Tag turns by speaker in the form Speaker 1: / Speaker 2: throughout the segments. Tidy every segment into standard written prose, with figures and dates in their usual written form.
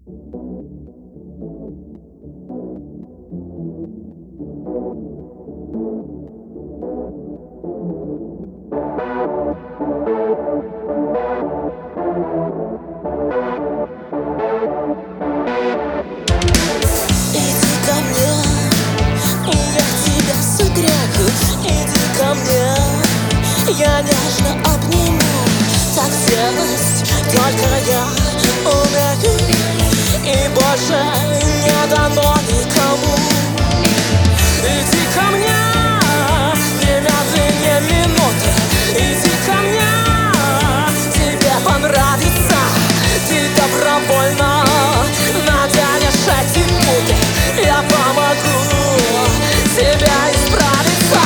Speaker 1: Я нежно обниму, так делать только я умею, и больше не дано никому. Иди ко мне, не медли ни минуты, иди ко мне, тебе понравится, ты добровольно наденешь эти путы, я помогу тебе исправиться.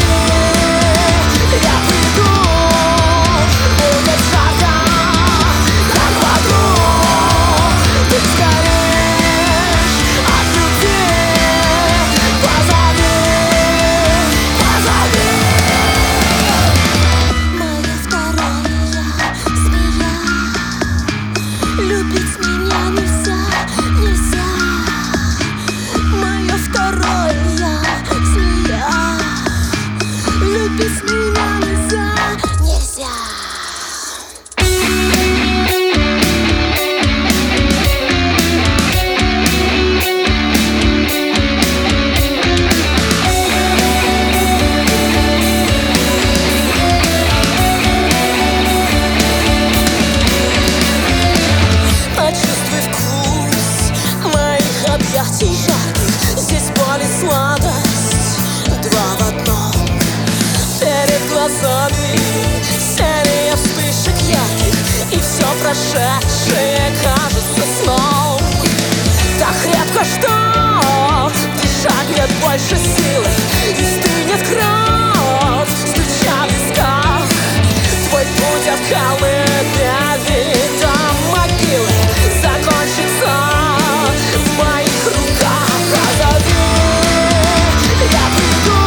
Speaker 1: Без меня нельзя, нельзя. Почувствуй вкус моих объятий жарких, здесь боль и сладость, два в одном. Перед глазами серия вспышек ярких, и все прошедшее кажется сном. Так крепко, что дышать нет больше силы, и стынет кровь, стуча в висках. Твой путь от холодной до могилы закончится в моих руках. Позови, я приду.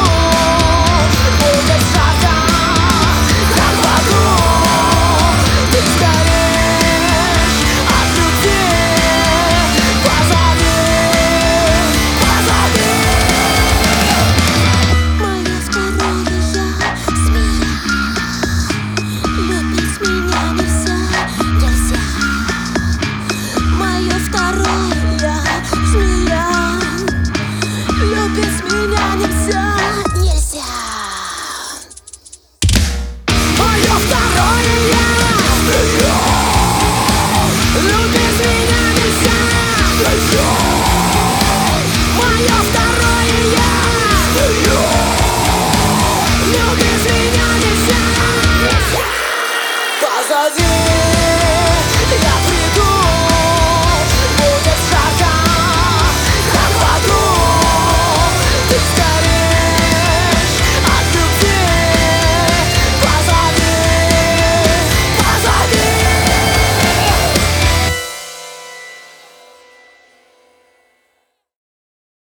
Speaker 1: Позади.